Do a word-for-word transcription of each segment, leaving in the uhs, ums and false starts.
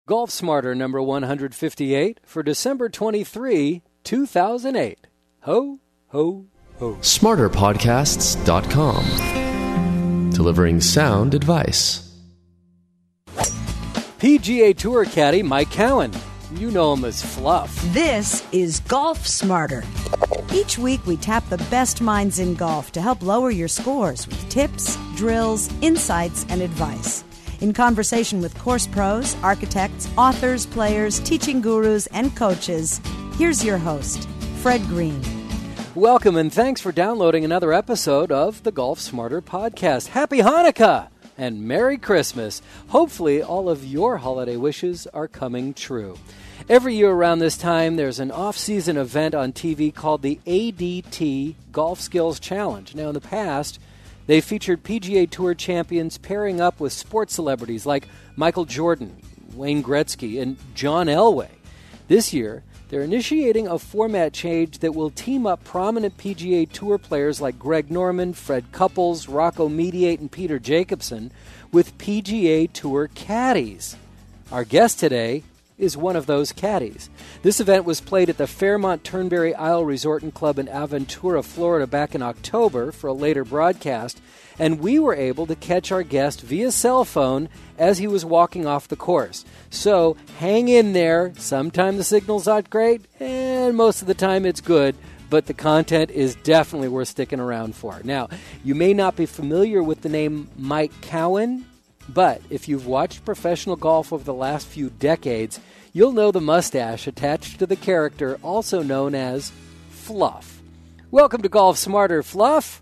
Golf Smarter number one hundred fifty-eight for December twenty-third, two thousand eight. Ho, ho, ho. smarter podcasts dot com. Delivering sound advice. P G A Tour caddy Mike Cowan. You know him as Fluff. This is Golf Smarter. Each week we tap the best minds in golf to help lower your scores with tips, drills, insights, and advice. In conversation with course pros, architects, authors, players, teaching gurus, and coaches, here's your host, Fred Green. Welcome and thanks for downloading another episode of the Golf Smarter podcast. Happy Hanukkah and Merry Christmas. Hopefully all of your holiday wishes are coming true. Every year around this time, there's an off-season event on T V called the A D T Golf Skills Challenge. Now, in the past, they featured P G A Tour champions pairing up with sports celebrities like Michael Jordan, Wayne Gretzky, and John Elway. This year, they're initiating a format change that will team up prominent P G A Tour players like Greg Norman, Fred Couples, Rocco Mediate, and Peter Jacobsen with P G A Tour caddies. Our guest today is one of those caddies. This event was played at the Fairmont Turnberry Isle Resort and Club in Aventura, Florida back in October for a later broadcast, and we were able to catch our guest via cell phone as he was walking off the course. So hang in there. Sometimes the signal's not great, and most of the time it's good, but the content is definitely worth sticking around for. Now, you may not be familiar with the name Mike Cowan, but if you've watched professional golf over the last few decades, you'll know the mustache attached to the character, also known as Fluff. Welcome to Golf Smarter, Fluff.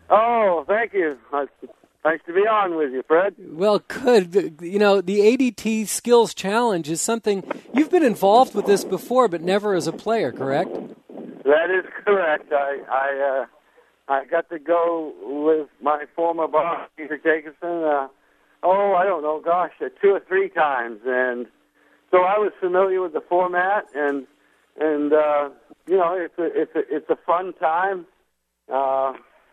Oh, thank you. Nice to be on with you, Fred. Well, good. You know, the A D T Skills Challenge is something, you've been involved with this before, but never as a player, correct? That is correct. I I, uh, I got to go with my former boss, Peter Jacobsen, uh, oh, I don't know, gosh, uh, two or three times. And so I was familiar with the format, and, and uh, you know, it's a, it's a, it's a fun time. Uh,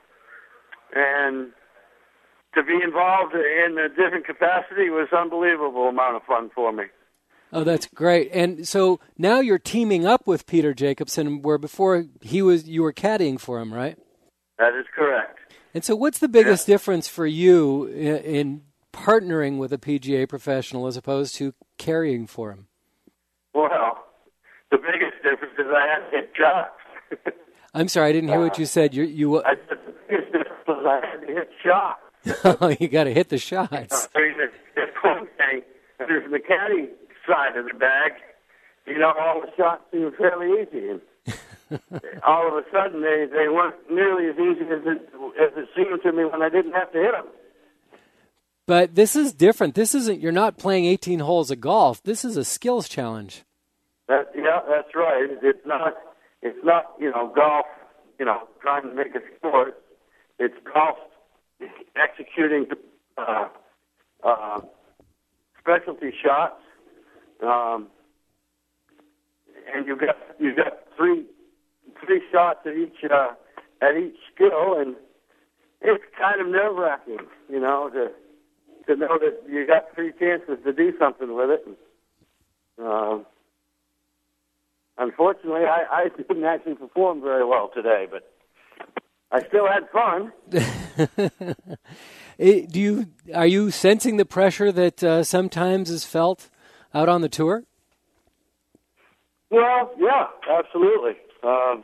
and to be involved in a different capacity was an unbelievable amount of fun for me. Oh, that's great. And so now you're teaming up with Peter Jacobsen, where before he was, you were caddying for him, right? That is correct. And so what's the biggest yeah. difference for you in, in partnering with a P G A professional as opposed to carrying for him? Well, the biggest difference is I had to hit shots. I'm sorry, I didn't hear what you said. You, you. I said the biggest difference was I had to hit shots. Oh, you got to hit the shots. I mean, it's one thing. There's the caddy side of the bag. You know, all the shots seem fairly easy, and all of a sudden they, they weren't nearly as easy as it as it seemed to me when I didn't have to hit them. But this is different. This isn't. You're not playing eighteen holes of golf. This is a skills challenge. That, yeah, that's right. It's not. It's not. You know, golf. You know, trying to make a score. It's golf executing uh, uh, specialty shots, um, and you've got you've got three three shots at each uh, at each skill, and it's kind of nerve wracking, you know, to to know that you got three chances to do something with it. And, uh, unfortunately, I, I didn't actually perform very well today, but I still had fun. Do you are you sensing the pressure that uh, sometimes is felt out on the tour? Well, yeah, absolutely. Um,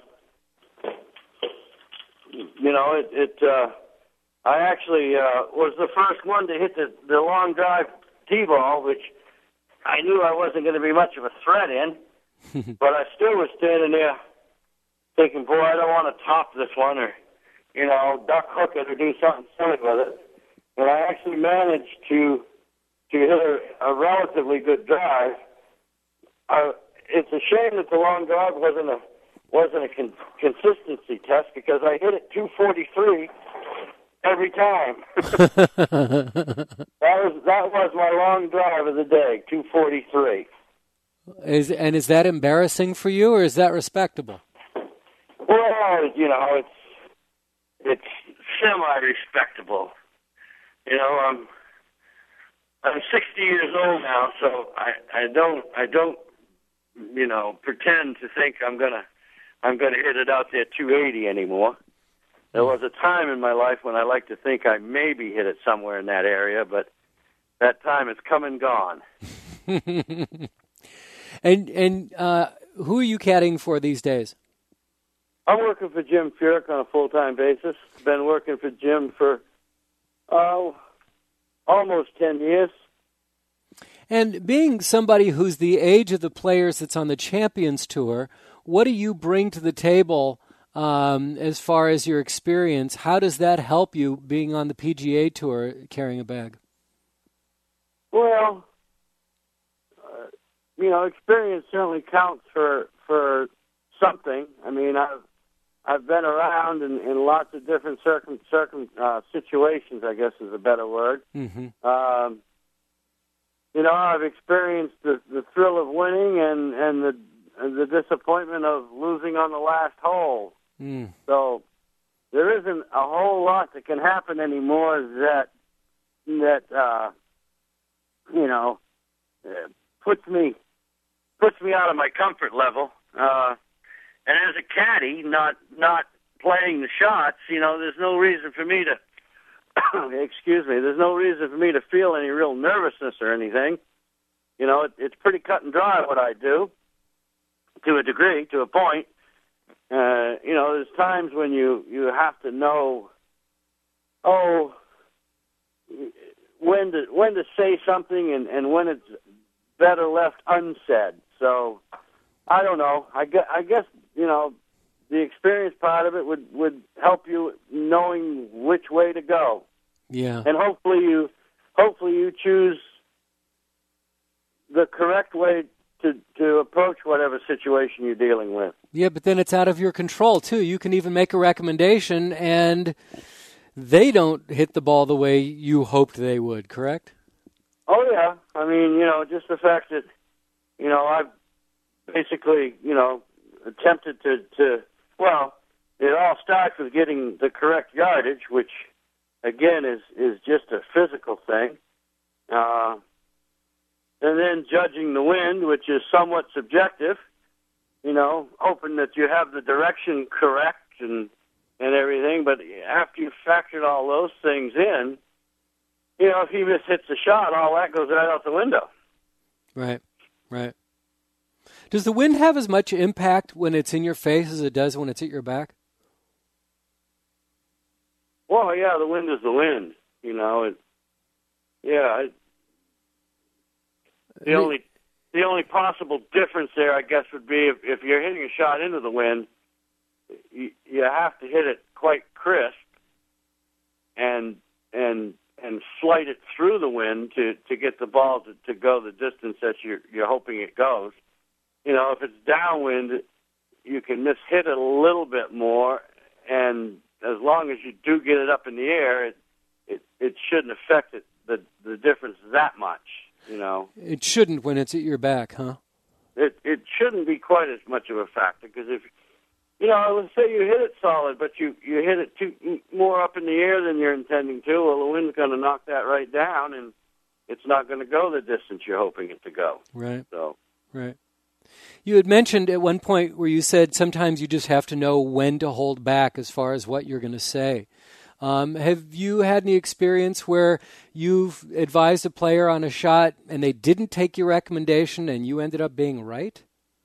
you know, it. it uh, I actually uh, was the first one to hit the, the long drive tee ball, which I knew I wasn't going to be much of a threat in, but I still was standing there thinking, boy, I don't want to top this one or, you know, duck hook it or do something silly with it. But I actually managed to to hit a, a relatively good drive. Uh, it's a shame that the long drive wasn't a wasn't a con- consistency test because I hit it two forty-three every time. that was that was my long drive of the day, two forty-three. Is and is that embarrassing for you, or is that respectable? Well, you know, it's it's semi-respectable. You know, um, I'm sixty years old now, so I, I don't I don't you know pretend to think I'm gonna I'm gonna hit it out there two eighty anymore. There was a time in my life when I like to think I maybe hit it somewhere in that area, but that time has come and gone. and and uh, who are you caddying for these days? I'm working for Jim Furyk on a full-time basis. Been working for Jim for oh, almost ten years. And being somebody who's the age of the players that's on the Champions Tour, what do you bring to the table um, as far as your experience? How does that help you being on the P G A Tour carrying a bag? Well, uh, you know, experience certainly counts for for something. I mean, I've I've been around in, in lots of different circum, circum uh, situations, I guess is a better word. Mm-hmm. Um, you know, I've experienced the, the thrill of winning and, and the and the disappointment of losing on the last hole. Mm. So there isn't a whole lot that can happen anymore that that uh, you know uh, puts me puts me out of my comfort level. Uh, And as a caddy, not not playing the shots, you know, there's no reason for me to, excuse me, there's no reason for me to feel any real nervousness or anything. You know, it, it's pretty cut and dry what I do, to a degree, to a point. Uh, you know, there's times when you, you have to know, oh, when to when to say something and, and when it's better left unsaid. So, I don't know. I guess, I guess, you know, the experience part of it would, would help you knowing which way to go. Yeah. And hopefully you hopefully you choose the correct way to, to approach whatever situation you're dealing with. Yeah, but then it's out of your control, too. You can even make a recommendation, and they don't hit the ball the way you hoped they would, correct? Oh, yeah. I mean, you know, just the fact that, you know, I've basically, you know, attempted to, to, well, it all starts with getting the correct yardage, which, again, is, is just a physical thing. Uh, and then judging the wind, which is somewhat subjective, you know, hoping that you have the direction correct and, and everything. But after you've factored all those things in, you know, if he mishits a shot, all that goes right out the window. Right, right. Does the wind have as much impact when it's in your face as it does when it's at your back? Well, yeah, the wind is the wind. You know, it, yeah. It, the only the only possible difference there, I guess, would be if, if you're hitting a shot into the wind, you, you have to hit it quite crisp and and and slide it through the wind to, to get the ball to, to go the distance that you're you're hoping it goes. You know, if it's downwind, you can mishit it a little bit more, and as long as you do get it up in the air, it it, it shouldn't affect it, the the difference that much. You know, it shouldn't when it's at your back, huh? It it shouldn't be quite as much of a factor because if you know, let's say you hit it solid, but you you hit it too more up in the air than you're intending to, well, the wind's going to knock that right down, and it's not going to go the distance you're hoping it to go. Right. So. Right. You had mentioned at one point where you said sometimes you just have to know when to hold back as far as what you're going to say. Um, have you had any experience where you've advised a player on a shot and they didn't take your recommendation and you ended up being right?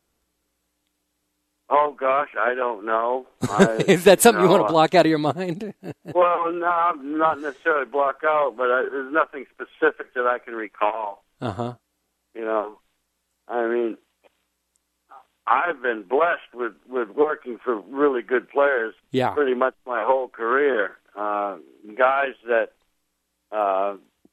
Oh, gosh, I don't know. I, Is that something you, know, you want to block out of your mind? Well, no, not necessarily block out, but I, there's nothing specific that I can recall. Uh-huh. You know, I mean, I've been blessed with, with working for really good players yeah. pretty much my whole career. Uh, guys that uh,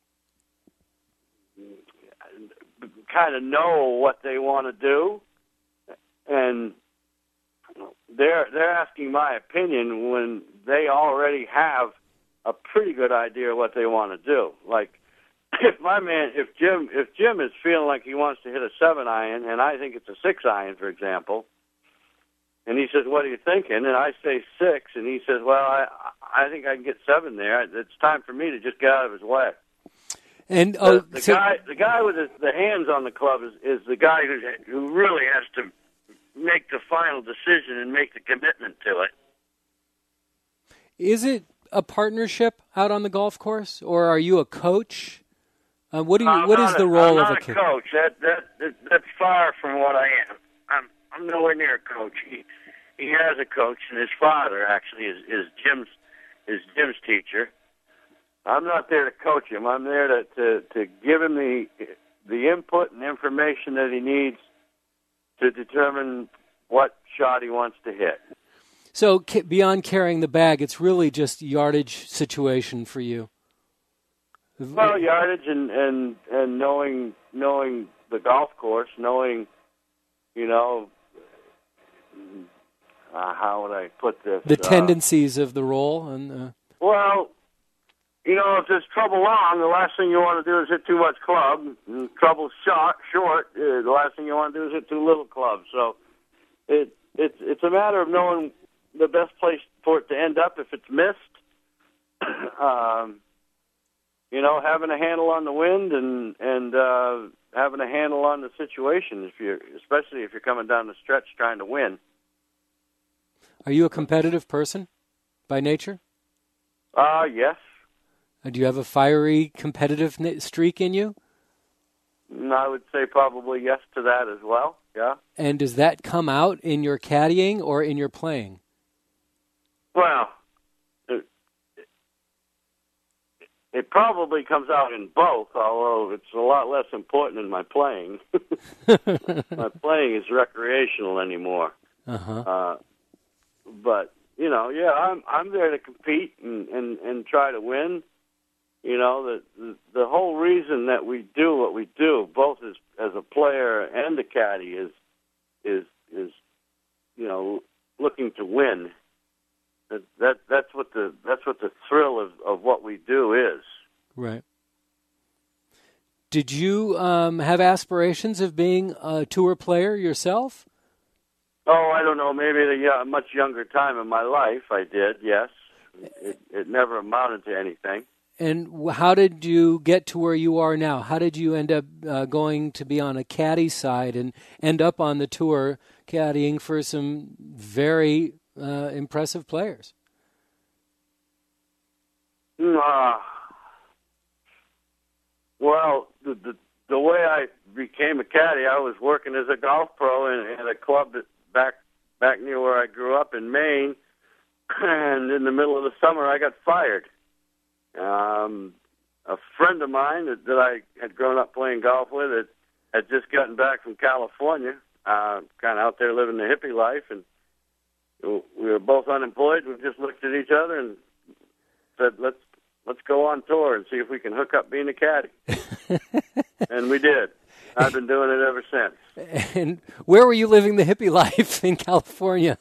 kind of know what they want to do, and they're they're asking my opinion when they already have a pretty good idea of what they want to do. Like, if my man, if Jim, if Jim is feeling like he wants to hit a seven iron, and I think it's a six iron, for example, and he says, "What are you thinking?" and I say six, and he says, "Well, I I think I can get seven there. It's time for me to just get out of his way." And oh, the, the so, guy, the guy with the, the hands on the club is, is the guy who who really has to make the final decision and make the commitment to it. is it a partnership out on the golf course, or are you a coach? Uh, what do you? I'm What is not the a, role I'm of not a coach? coach? That, that that that's far from what I am. I'm I'm nowhere near a coach. He he has a coach, and his father actually is is Jim's is Jim's teacher. I'm not there to coach him. I'm there to, to, to give him the the input and information that he needs to determine what shot he wants to hit. So ca- beyond carrying the bag, it's really just yardage situation for you. Well, yardage and, and, and knowing knowing the golf course, knowing, you know, uh, how would I put this? The uh, tendencies of the role, and uh, well, you know, if there's trouble long, the last thing you want to do is hit too much club. And trouble short, short, uh, the last thing you want to do is hit too little club. So it it's it's a matter of knowing the best place for it to end up if it's missed. um, you know, having a handle on the wind and and uh, having a handle on the situation. If you're, especially if you're coming down the stretch trying to win. are you a competitive person by nature? Uh yes. Uh, Do you have a fiery competitive na- streak in you? I would say probably yes to that as well. Yeah. And does that come out in your caddying or in your playing? Well, it, it probably comes out in both, although it's a lot less important in my playing. My playing is recreational anymore. Uh-huh. Uh, but, you know, yeah, I'm I'm there to compete and, and, and try to win. You know, the, the the whole reason that we do what we do, both as as a player and a caddy, is is is you know looking to win. That that that's what the that's what the thrill of, of what we do is. Right. Did you um, have aspirations of being a tour player yourself? Oh, I don't know. Maybe at a yeah, much younger time in my life, I did. Yes, it, it never amounted to anything. And how did you get to where you are now? How did you end up uh, going to be on a caddy side and end up on the tour caddying for some very uh, impressive players? Uh, well, the, the the way I became a caddy, I was working as a golf pro in, in a club that back back near where I grew up in Maine, and in the middle of the summer, I got fired. Um, a friend of mine that, that I had grown up playing golf with had, had just gotten back from California, uh, kind of out there living the hippie life, and we were both unemployed. We just looked at each other and said, "Let's let's go on tour and see if we can hook up being a caddy." And we did. I've been doing it ever since. And where were you living the hippie life in California?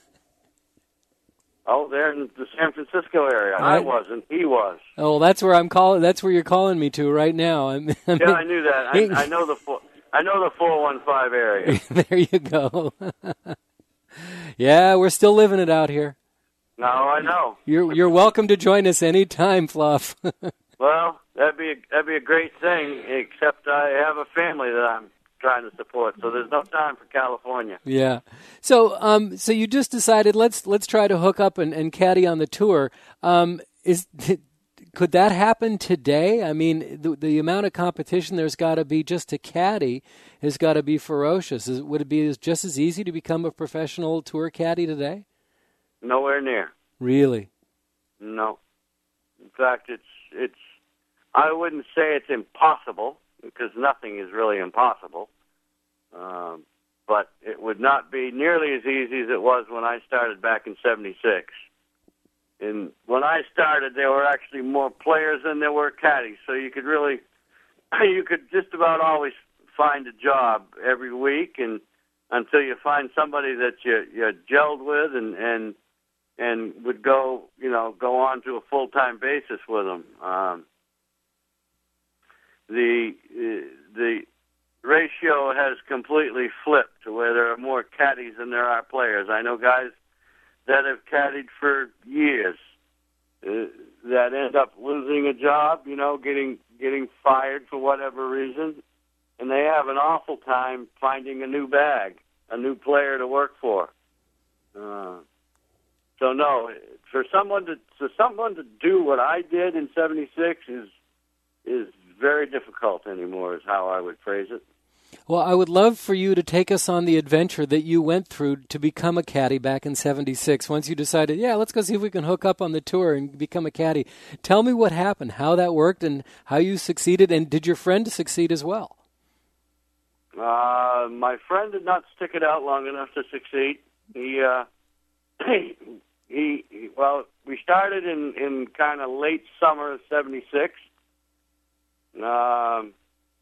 Oh, there in the San Francisco area. I, I wasn't. He was. Oh, that's where I'm calling. That's where you're calling me to right now. I'm, I'm yeah, I knew that. I, I know the four, I know the four one five area. There you go. Yeah, we're still living it out here. No, I know. You're you're welcome to join us anytime, Fluff. Well, that'd be a, that'd be a great thing. Except I have a family that I'm trying to support, so there's no time for California. Yeah. So, um, so you just decided let's let's try to hook up and, and caddy on the tour. Um, is could that happen today? I mean, the, the amount of competition there's got to be just to caddy has got to be ferocious. Is, would it be just as easy to become a professional tour caddy today? Nowhere near. Really? No. In fact, it's it's. I wouldn't say it's impossible, because nothing is really impossible. Um, but it would not be nearly as easy as it was when I started back in seventy-six. And when I started, there were actually more players than there were caddies, so you could really, you could just about always find a job every week, and until you find somebody that you you gelled with and and and would go, you know, go on to a full-time basis with them. Um, the the ratio has completely flipped to where there are more caddies than there are players. I know guys that have caddied for years, uh, that end up losing a job, you know, getting getting fired for whatever reason, and they have an awful time finding a new bag, a new player to work for. Uh, so no, for someone to for someone to do what I did in seventy-six is is very difficult anymore, is how I would phrase it. Well, I would love for you to take us on the adventure that you went through to become a caddy back in seventy-six. Once you decided, yeah, let's go see if we can hook up on the tour and become a caddy. Tell me what happened, how that worked, and how you succeeded, and did your friend succeed as well? Uh, my friend did not stick it out long enough to succeed. He, uh, he, he, well, we started in, in kind of late summer of seventy-six. Um,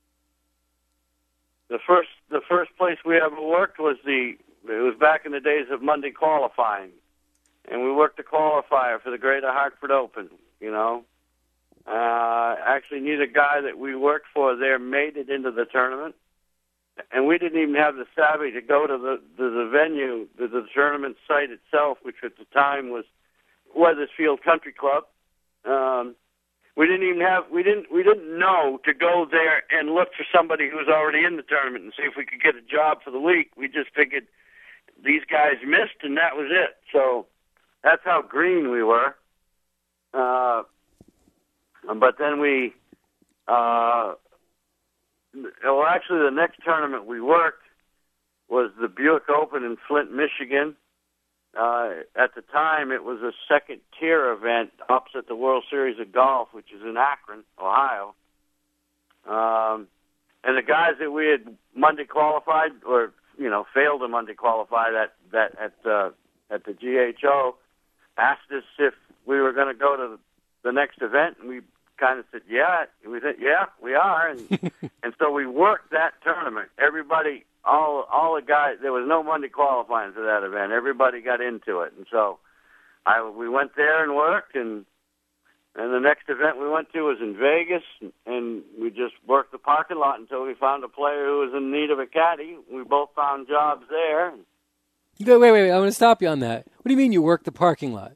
The first the first place we ever worked was the, it was back in the days of Monday qualifying. And we worked the qualifier for the Greater Hartford Open, you know. Uh, actually, neither guy that we worked for there made it into the tournament. And we didn't even have the savvy to go to the, to the venue, to the tournament site itself, which at the time was Wethersfield Country Club. Um, We didn't even have we didn't we didn't know to go there and look for somebody who was already in the tournament and see if we could get a job for the week. We just figured these guys missed and that was it. So that's how green we were. Uh, but then we, uh, well, actually the next tournament we worked was the Buick Open in Flint, Michigan. Uh, at the time, it was a second-tier event opposite the World Series of Golf, which is in Akron, Ohio. Um, and the guys that we had Monday qualified, or you know, failed to Monday qualify that that at uh, at the G H O, asked us if we were going to go to the, the next event, and we kind of said, "Yeah." And we said, "Yeah, we are." And and so we worked that tournament. Everybody. All all the guys, there was no Monday qualifying for that event. Everybody got into it. And so I, we went there and worked, and and the next event we went to was in Vegas, and we just worked the parking lot until we found a player who was in need of a caddy. We both found jobs there. Wait, wait, wait. I want to stop you on that. What do you mean you worked the parking lot?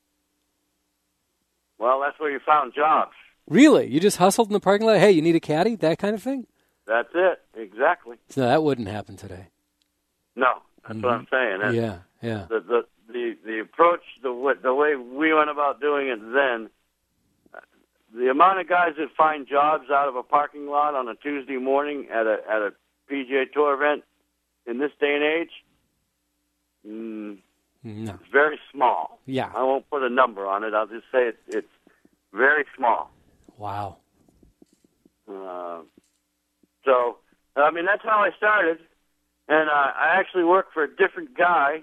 Well, that's where you found jobs. Really? You just hustled in the parking lot? Hey, you need a caddy? That kind of thing? That's it, exactly. No, that wouldn't happen today. No, that's mm-hmm. what I'm saying. That's yeah, yeah. The, the the the approach, the the way we went about doing it then, the amount of guys that find jobs out of a parking lot on a Tuesday morning at a at a P G A Tour event in this day and age, mm, no. it's very small. Yeah. I won't put a number on it. I'll just say it, it's very small. Wow. Uh, So, I mean, that's how I started, and uh, I actually worked for a different guy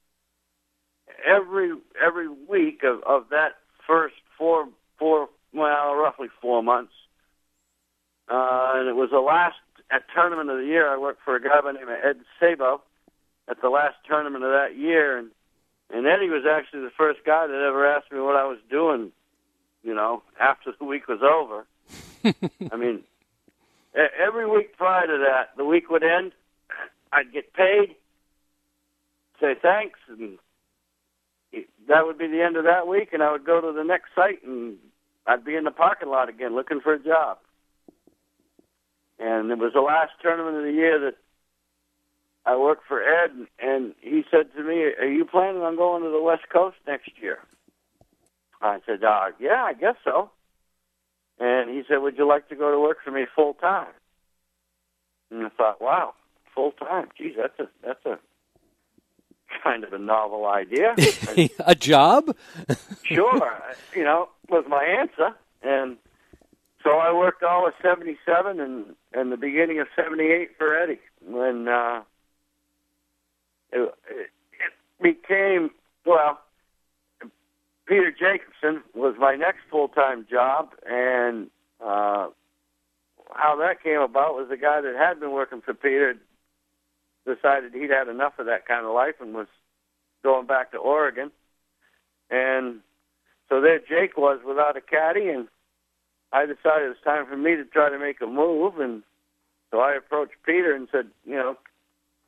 every every week of, of that first four, four, well, roughly four months. Uh, and it was the last at tournament of the year. I worked for a guy by the name of Ed Sabo at the last tournament of that year, and, and Eddie was actually the first guy that ever asked me what I was doing, you know, after the week was over. I mean... Every week prior to that, the week would end, I'd get paid, say thanks, and that would be the end of that week, and I would go to the next site, and I'd be in the parking lot again looking for a job. And it was the last tournament of the year that I worked for Ed, and he said to me, "Are you planning on going to the West Coast next year?" I said, uh, yeah, I guess so. And he said, "Would you like to go to work for me full time?" And I thought, wow, full time. Geez, that's a that's a kind of a novel idea. A job? Sure, you know, was my answer. And so I worked all of seventy-seven and, and the beginning of seventy-eight for Eddie. When uh, it, it became, well, Peter Jacobson was my next full-time job, and uh, how that came about was the guy that had been working for Peter decided he'd had enough of that kind of life and was going back to Oregon. And so there Jake was without a caddy, and I decided it was time for me to try to make a move, and so I approached Peter and said, you know,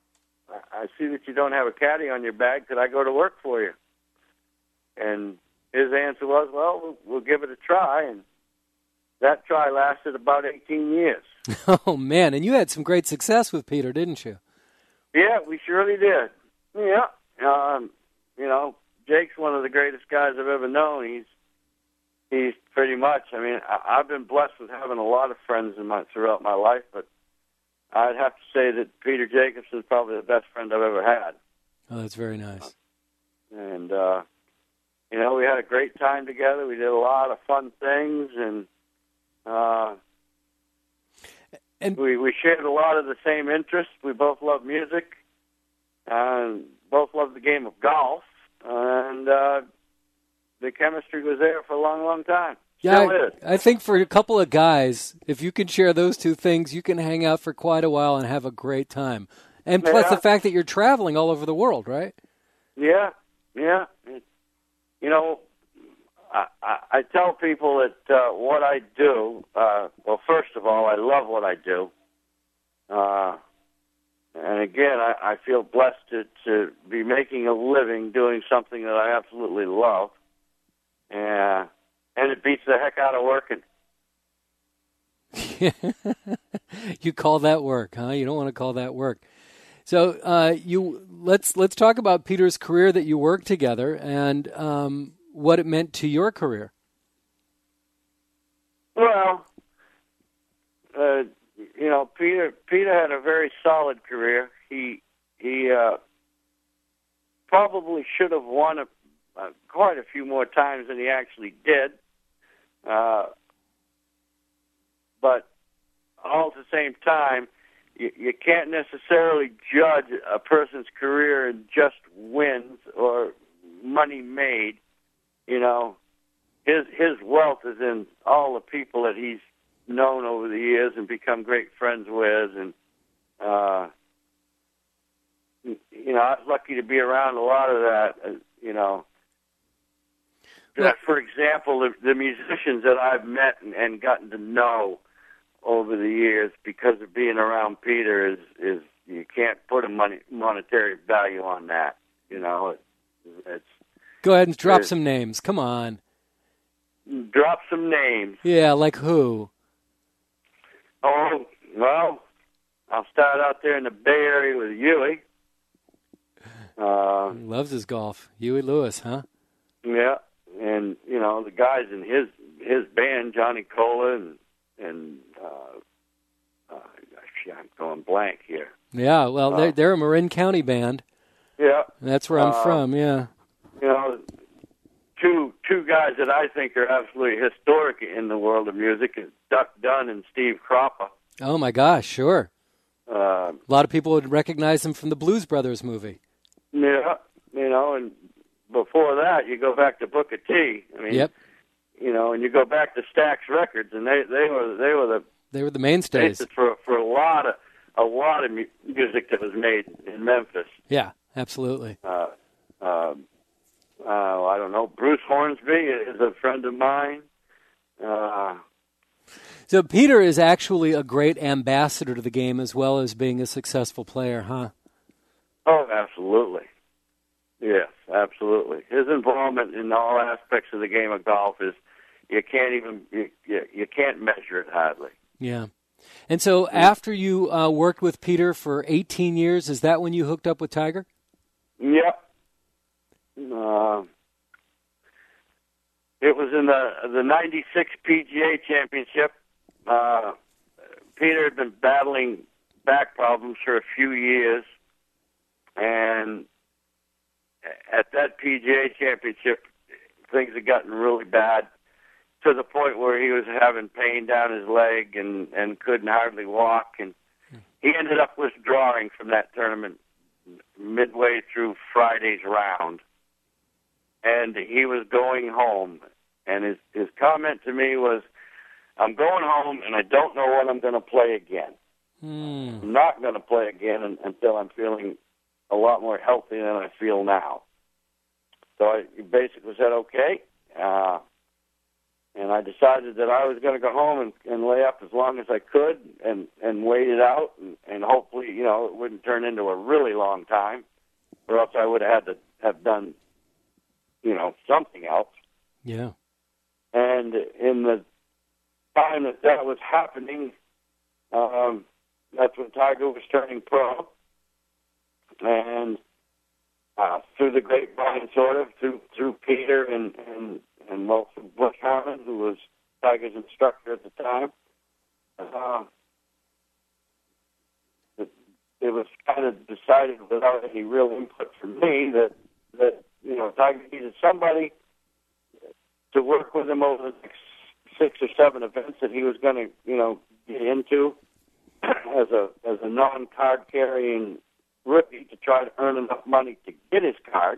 I see that you don't have a caddy on your bag. Could I go to work for you? And his answer was, well, well, we'll give it a try, and that try lasted about eighteen years. Oh, man, and you had some great success with Peter, didn't you? Yeah, we surely did. Yeah. Um, you know, Jake's one of the greatest guys I've ever known. He's he's pretty much, I mean, I, I've been blessed with having a lot of friends in my, throughout my life, but I'd have to say that Peter Jacobson is probably the best friend I've ever had. Oh, that's very nice. And, uh, you know, we had a great time together. We did a lot of fun things, and uh, and we, we shared a lot of the same interests. We both love music, and both love the game of golf, and uh, the chemistry was there for a long, long time. Yeah, Still I, is. I think for a couple of guys, if you can share those two things, you can hang out for quite a while and have a great time. And plus Yeah. the fact that you're traveling all over the world, right? Yeah, yeah. It, you know, I, I, I tell people that uh, what I do, uh, well, first of all, I love what I do. Uh, and again, I, I feel blessed to, to be making a living doing something that I absolutely love. And, and it beats the heck out of working. You call that work, huh? You don't want to call that work. So uh, you let's let's talk about Peter's career, that you worked together, and um, what it meant to your career. Well, uh, you know, Peter Peter had a very solid career. He he uh, probably should have won a, uh, quite a few more times than he actually did. Uh, but all at the same time, you, you can't necessarily judge a person's career in just wins or money made. You know, his his wealth is in all the people that he's known over the years and become great friends with, and uh, you know, I was lucky to be around a lot of that. Uh, you know, Well, for example, the, the musicians that I've met and, and gotten to know over the years because of being around Peter is is you can't put a money monetary value on that. You know, it, it's Go ahead and drop It- some names. Come on. drop some names. Yeah, like who? Oh, well, I'll start out there in the Bay Area with Huey. Uh, He loves his golf. Huey Lewis, huh? yeah, and you know the guys in his his band, Johnny Cola and and uh, uh, actually, I'm going blank here. Yeah, well, Uh, they're, they're a Marin County band. Yeah, That's where I'm uh, from, yeah. you know, two two guys that I think are absolutely historic in the world of music is Duck Dunn and Steve Cropper. Oh, my gosh, sure. Uh, A lot of people would recognize him from the Blues Brothers movie. yeah, you know, and before that, you go back to Booker T. I mean, Yep, you know, and you go back to Stax Records, and they they were they were the they were the mainstays. basis for for a lot of a lot of mu- music that was made in Memphis. Yeah, absolutely. Uh, uh, uh, I don't know. Bruce Hornsby is a friend of mine. Uh, So Peter is actually a great ambassador to the game as well as being a successful player, huh? oh, absolutely. Yes, absolutely. His involvement in all aspects of the game of golf is you can't even you you, you can't measure it hardly. Yeah. And so after you uh, worked with Peter for eighteen years, is that when you hooked up with Tiger? Yep. Uh, it was in the the ninety-six P G A Championship. Uh, Peter had been battling back problems for a few years, and at that P G A Championship, things had gotten really bad to the point where he was having pain down his leg and, and couldn't hardly walk, and he ended up withdrawing from that tournament midway through Friday's round, and he was going home. And his, his comment to me was, I'm going home, and I don't know when I'm going to play again. Hmm. I'm not going to play again un, until I'm feeling a lot more healthy than I feel now. So I basically said, okay, uh, and I decided that I was going to go home and, and lay up as long as I could and, and wait it out, and, and hopefully, you know, it wouldn't turn into a really long time, or else I would have had to have done, you know, something else. Yeah. And in the time that that was happening, um, that's when Tiger was turning pro. And uh, through the grapevine, sort of, through through Peter and, and, and Wilson Bush Harmon, who was Tiger's instructor at the time, uh, it, it was kind of decided without any real input from me that, that you know, Tiger needed somebody to work with him over the next six or seven events that he was going to, you know, get into as a as a non-card carrying rookie to try to earn enough money to get his card.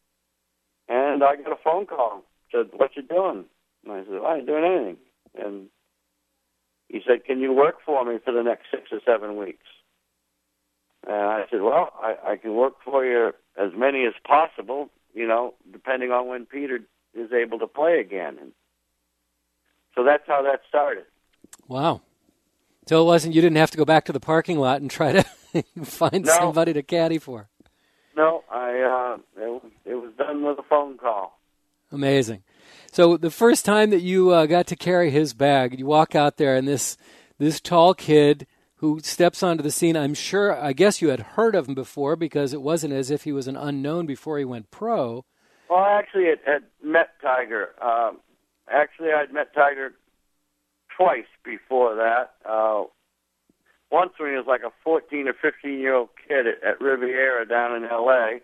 And I got a phone call. Said, "What you doing?" And I said, well, "I ain't doing anything." And he said, "Can you work for me for the next six or seven weeks?" And I said, "Well, I, I can work for you as many as possible, you know, depending on when Peter is able to play again." And so that's how that started. Wow. So it wasn't, you didn't have to go back to the parking lot and try to find No. somebody to caddy for. No, I uh, it, it was done with a phone call. Amazing. So the first time that you uh, got to carry his bag, you walk out there and this this tall kid who steps onto the scene, I'm sure, I guess you had heard of him before because it wasn't as if he was an unknown before he went pro. Well, I actually had, had met Tiger. Um, actually, I'd met Tiger twice before that. Uh, once when he was like a fourteen or fifteen-year-old kid at, at Riviera down in L A,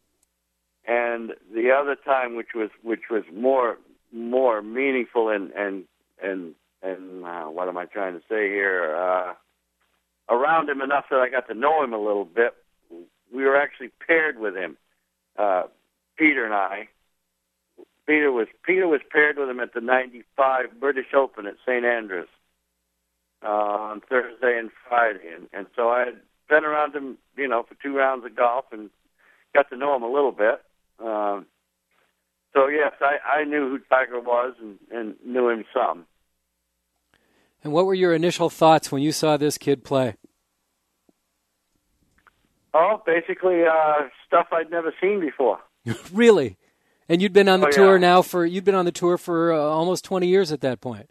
and the other time, which was which was more more meaningful and and and and uh, what am I trying to say here? Uh, around him enough that I got to know him a little bit. We were actually paired with him, uh, Peter and I. Peter was Peter was paired with him at the ninety-five British Open at Saint Andrews uh, on Thursday and Friday, and, and so I had been around him, you know, for two rounds of golf and got to know him a little bit. Um, so yes, I, I knew who Tiger was and, and knew him some. And what were your initial thoughts when you saw this kid play? Oh, basically uh, stuff I'd never seen before. Really? And you'd been on the Oh, tour yeah. now for you'd been on the tour for uh, almost twenty years at that point.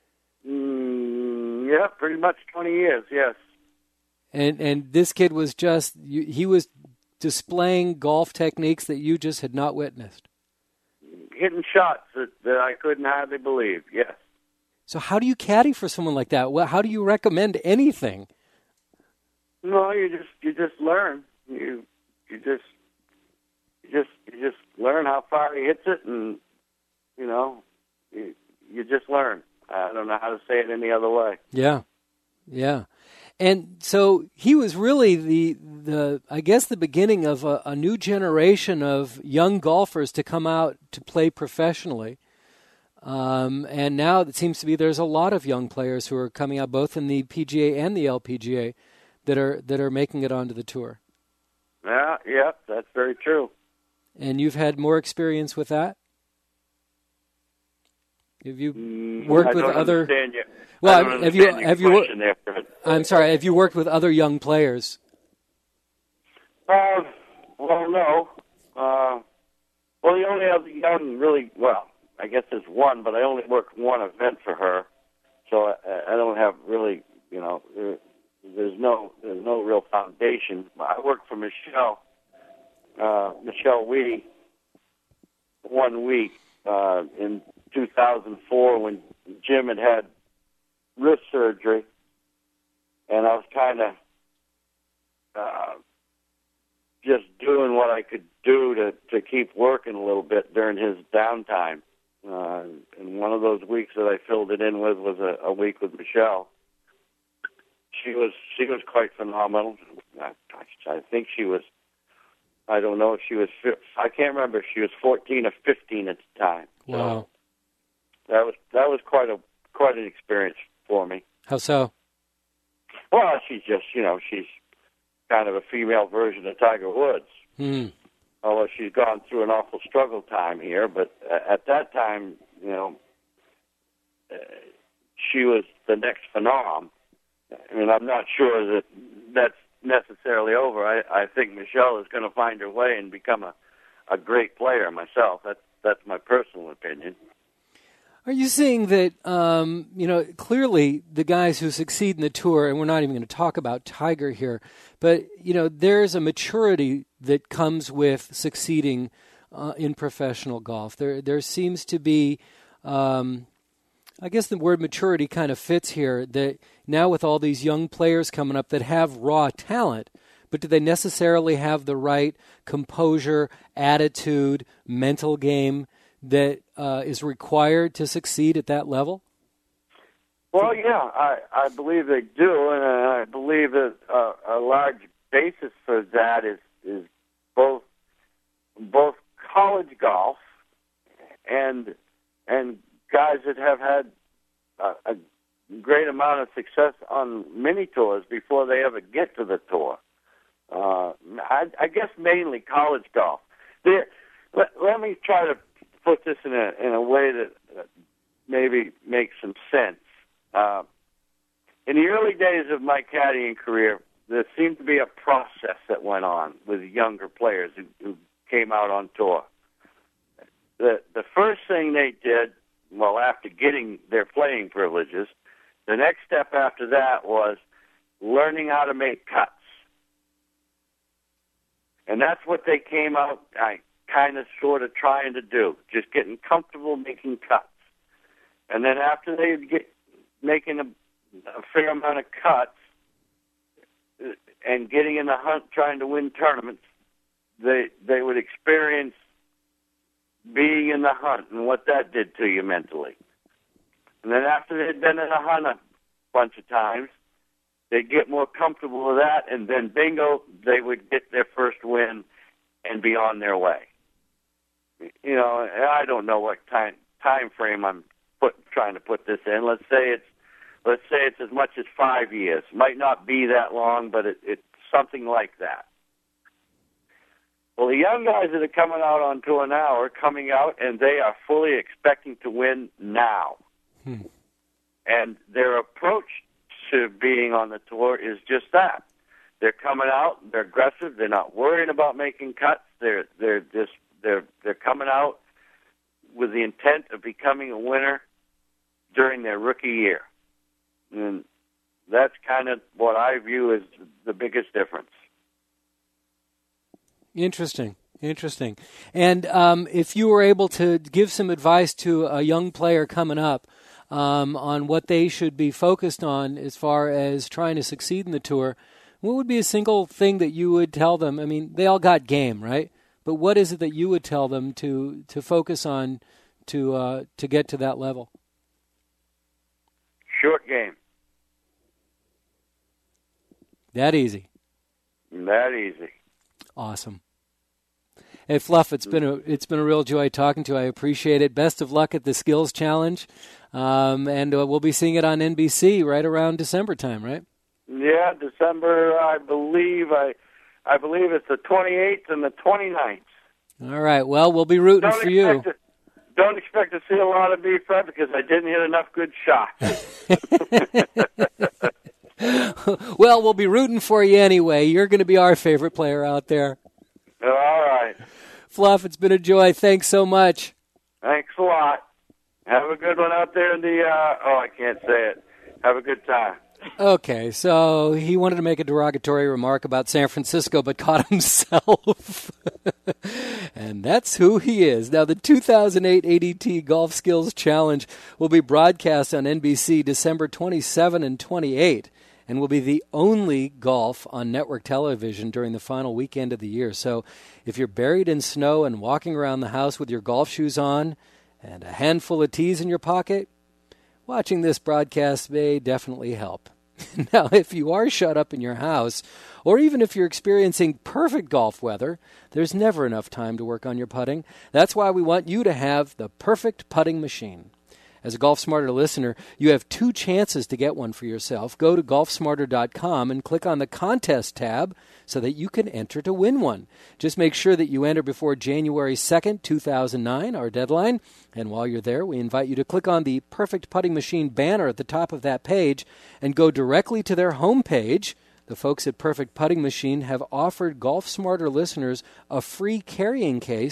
Mm, yeah, pretty much twenty years, yes. And and this kid was just you, he was displaying golf techniques that you just had not witnessed. Hitting shots that, that I couldn't hardly believe, yes. So how do you caddy for someone like that? Well, how do you recommend anything? No, you just you just learn. You you just you just you just learn how far he hits it, and you know you, you just learn. I don't know how to say it any other way. Yeah, yeah. And so he was really the the I guess the beginning of a, a new generation of young golfers to come out to play professionally. Um, and now it seems to be there's a lot of young players who are coming out both in the P G A and the L P G A that are that are making it onto the tour. Yeah, yeah, that's very true. And you've had more experience with that? Have you Mm, worked I with don't other? understand you. Well, I don't have you understand your have you wor- question there, but- I'm sorry. Have you worked with other young players? Uh, well, no. Uh, well, the only other young, really, well, I guess there's one, but I only worked one event for her, so I, I don't have really, you know, there, there's no there's no real foundation. I worked for Michelle, uh, Michelle Weedy, one week uh, in two thousand four when Jim had had wrist surgery, and I was kind of uh, just doing what I could do to, to keep working a little bit during his downtime. Uh, and one of those weeks that I filled it in with was a, a week with Michelle. She was she was quite phenomenal. I, I think she was, I don't know if she was, I can't remember if she was fourteen or fifteen at the time. Wow. So that was that was quite a quite an experience for me. How so? Well, she's just, you know, she's kind of a female version of Tiger Woods. Hmm. Although she's gone through an awful struggle time here, but uh, at that time, you know, uh, she was the next phenom. I mean, I'm not sure that that's necessarily over. I, I think Michelle is going to find her way and become a, a great player myself. That's that's my personal opinion. Are you seeing that, um, you know, clearly the guys who succeed in the tour, and we're not even going to talk about Tiger here, but, you know, there's a maturity that comes with succeeding uh, in professional golf. There there seems to be, um, I guess the word maturity kind of fits here, that now with all these young players coming up that have raw talent, but do they necessarily have the right composure, attitude, mental game that uh, is required to succeed at that level? Well, yeah, I, I believe they do, and I believe that uh, a large basis for that is is both both college golf and and guys that have had a, a great amount of success on mini tours before they ever get to the tour. Uh, I, I guess mainly college golf. There, let, let me try to put this in a in a way that uh, maybe makes some sense. Uh, in the early days of my caddying career, there seemed to be a process that went on with younger players who, who came out on tour. The the first thing they did, well, after getting their playing privileges, the next step after that was learning how to make cuts. And that's what they came out I kind of sort of trying to do, just getting comfortable making cuts. And then after they get making a, a fair amount of cuts and getting in the hunt trying to win tournaments, they they would experience being in the hunt and what that did to you mentally. And then after they'd been in the hunt a bunch of times, they'd get more comfortable with that, and then bingo, they would get their first win and be on their way. You know, I don't know what time time frame I'm put, trying to put this in. Let's say it's let's say it's as much as five years. Might not be that long, but it, it's something like that. Well, the young guys that are coming out on tour now are coming out, and they are fully expecting to win now. Hmm. And their approach to being on the tour is just that. They're coming out, they're aggressive, they're not worrying about making cuts. They're they're just they're they're coming out with the intent of becoming a winner during their rookie year. And that's kind of what I view as the biggest difference. Interesting. Interesting. And um, if you were able to give some advice to a young player coming up um, on what they should be focused on as far as trying to succeed in the tour, what would be a single thing that you would tell them? I mean, they all got game, right? But what is it that you would tell them to, to focus on to uh, to get to that level? Short game. That easy. That easy. Awesome. Hey, Fluff, it's been a it's been a real joy talking to you. I appreciate it. Best of luck at the Skills Challenge, um, and uh, we'll be seeing it on N B C right around December time, right? Yeah, December. I believe I, I believe it's the twenty-eighth and the twenty-ninth. All right. Well, we'll be rooting don't for you. To, don't expect to see a lot of me, Fred, because I didn't hit enough good shots. Well, we'll be rooting for you anyway. You're going to be our favorite player out there. All right. Fluff, it's been a joy. Thanks so much. Thanks a lot. Have a good one out there in the, uh, oh, I can't say it. Have a good time. Okay, so he wanted to make a derogatory remark about San Francisco, but caught himself. And that's who he is. Now, the two thousand eight A D T Golf Skills Challenge will be broadcast on N B C December twenty-seventh and twenty-eighth, and will be the only golf on network television during the final weekend of the year. So if you're buried in snow and walking around the house with your golf shoes on and a handful of tees in your pocket, watching this broadcast may definitely help. Now, if you are shut up in your house, or even if you're experiencing perfect golf weather, there's never enough time to work on your putting. That's why we want you to have the perfect putting machine. As a Golf Smarter listener, you have two chances to get one for yourself. Go to golf smarter dot com and click on the contest tab so that you can enter to win one. Just make sure that you enter before January second, two thousand nine, our deadline. And while you're there, we invite you to click on the Perfect Putting Machine banner at the top of that page and go directly to their homepage. The folks at Perfect Putting Machine have offered Golf Smarter listeners a free carrying case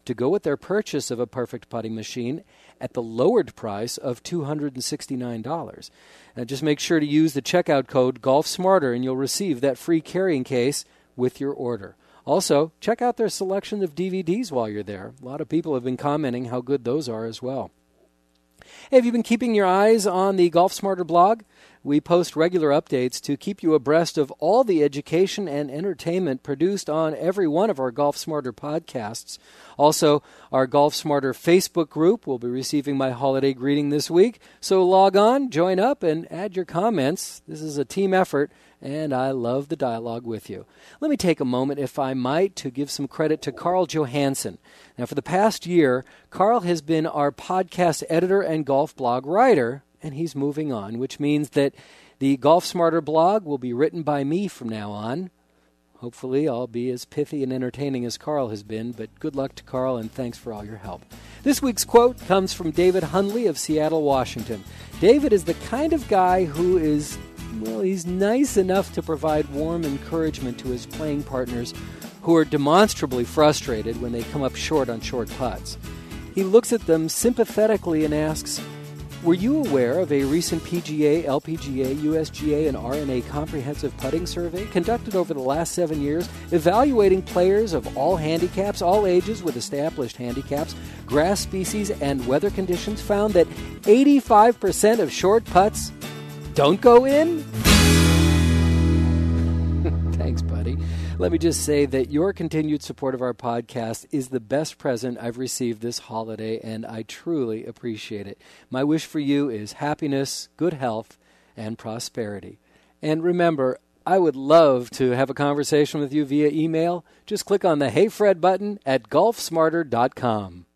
to go with their purchase of a Perfect Putting machine at the lowered price of two hundred sixty-nine dollars. And just make sure to use the checkout code GolfSmarter, and you'll receive that free carrying case with your order. Also, check out their selection of D V Ds while you're there. A lot of people have been commenting how good those are as well. Hey, have you been keeping your eyes on the Golf Smarter blog? We post regular updates to keep you abreast of all the education and entertainment produced on every one of our Golf Smarter podcasts. Also, our Golf Smarter Facebook group will be receiving my holiday greeting this week. So log on, join up, and add your comments. This is a team effort, and I love the dialogue with you. Let me take a moment, if I might, to give some credit to Carl Johansson. Now, for the past year, Carl has been our podcast editor and golf blog writer, and he's moving on, which means that the Golf Smarter blog will be written by me from now on. Hopefully, I'll be as pithy and entertaining as Carl has been, but good luck to Carl, and thanks for all your help. This week's quote comes from David Hundley of Seattle, Washington. David is the kind of guy who is, well, he's nice enough to provide warm encouragement to his playing partners who are demonstrably frustrated when they come up short on short putts. He looks at them sympathetically and asks, "Were you aware of a recent P G A, L P G A, U S G A, and R N A comprehensive putting survey conducted over the last seven years, evaluating players of all handicaps, all ages with established handicaps, grass species, and weather conditions found that eighty-five percent of short putts don't go in?" Thanks, buddy. Let me just say that your continued support of our podcast is the best present I've received this holiday, and I truly appreciate it. My wish for you is happiness, good health, and prosperity. And remember, I would love to have a conversation with you via email. Just click on the Hey Fred button at golf smarter dot com.